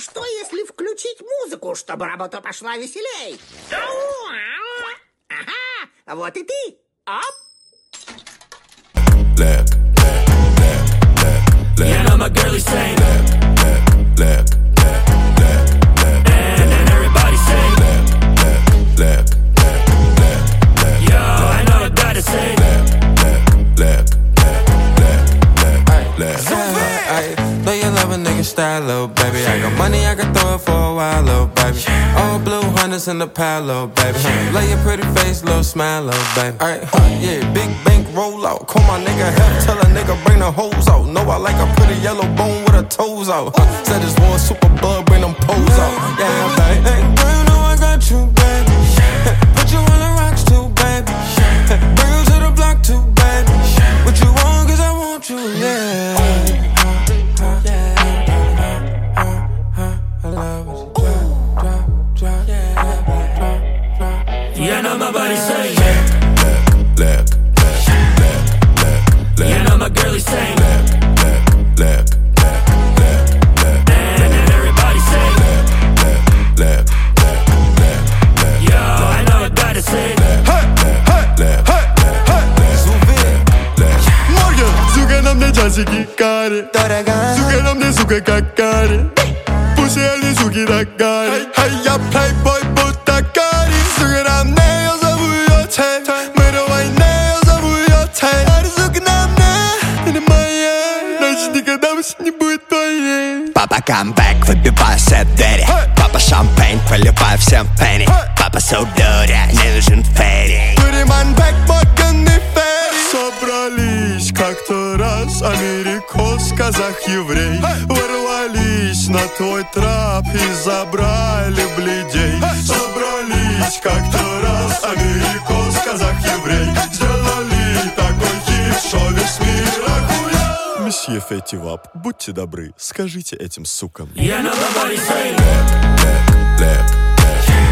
что если включить музыку, чтобы работа пошла веселей? Ага, вот и ты. Оп. Yeah, now my girl is saying and everybody saying yo, I know I gotta say know you love a nigga style, little baby. I got money, I can throw it for a while, little baby. All blue hunters in the pile, little baby. Lay your pretty face, little smile, little baby. Alright, yeah, big bank roll out. Call my nigga help, tell a nigga bring the hoes out. Know I like a pretty yellow bone with her toes out. Said this one super bug, bring them poles out. Yeah, baby. Hey, girl, you know I got you, baby. Put you on the rocks too, baby. Bring you to the block too, baby. What you want, cause I want you, yeah. yeah, now my body saying yeah, now my girl is saying and everybody saying yo, I know I gotta say Сука, на мне часики кари, сука, на мне, сука, как кари. Пусть они, суки, так кари. Ай, я плейбой, будто кари. Сука, на мне, я зову ее Тей. Мы давай не, я зову ее Тей. Ари, сука, на мне, это моя. Значит, никогда больше не будет твоей. Папа, камбэк, выбивай все двери. Папа, шампейн, проливай всем пенни. Папа, судоря, не нужен ферри. Туриман, бэк, морганный ферри. Собрались как-то раз америкос, казах, еврей. Ворвались на твой трап и забрали бледей. Собрались как-то раз америкос, казах, еврей. Сделали такой хит, что весь мир охуел. Месье Фетивап, будьте добры, скажите этим сукам. yeah, now my body saying